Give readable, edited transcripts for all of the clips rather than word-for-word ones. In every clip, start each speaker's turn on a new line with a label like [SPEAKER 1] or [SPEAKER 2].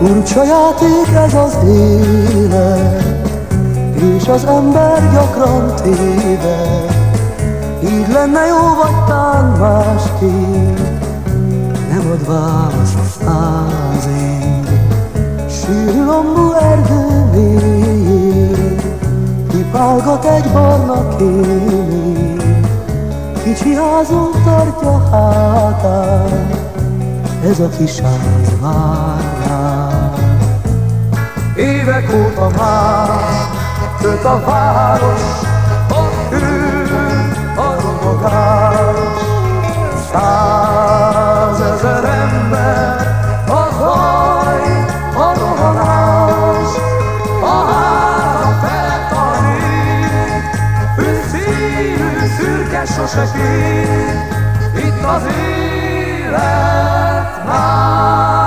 [SPEAKER 1] Furcsa játék ez az élet, és az ember gyakran téved. Így lenne jó, vagy tán másképp, nem ad választ 100 év. Sűrű lombú erdő mélyén kipálgat egy barna kémény, kicsi házunk tartja hátán, ez a kis ház vár rá. Évek óta már köt a város, a kő, a robogás. 100 000 ember, a zaj, a rohanás. A háza felett a rég, őszívű, szürke sose kék, itt az élet már.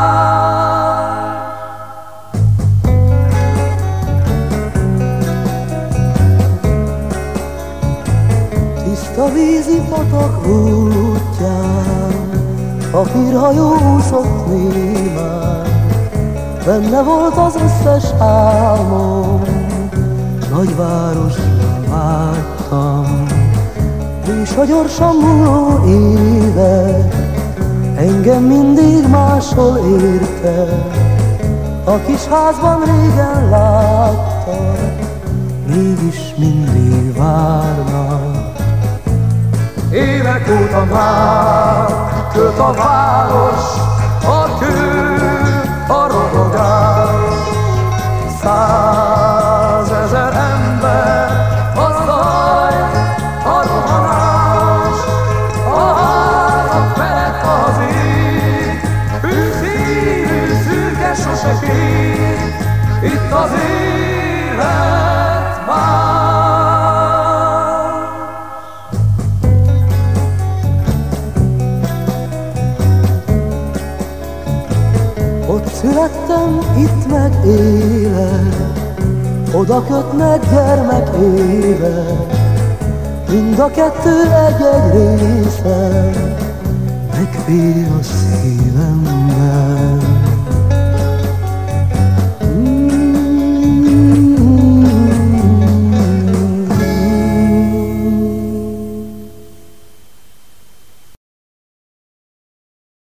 [SPEAKER 1] Tiszta vízi patak útján papírhajó úszott némán, benne volt az összes álmom, nagyvárosra vágytam. És a gyorsan múló évek engem mindig máshol értek. A kis házban régen láttam, mégis mindig várnak. Évek óta már köt a város, a kő, a robogás. 100 000 ember, a zaj, a rohanás. A házak felett az ég, őszívű, szürke sose kék, itt az élet már. Ott születtem, itt meg élek, oda kötnek gyermek évek. Mind a kettő egy-egy részen megfér a szívemben.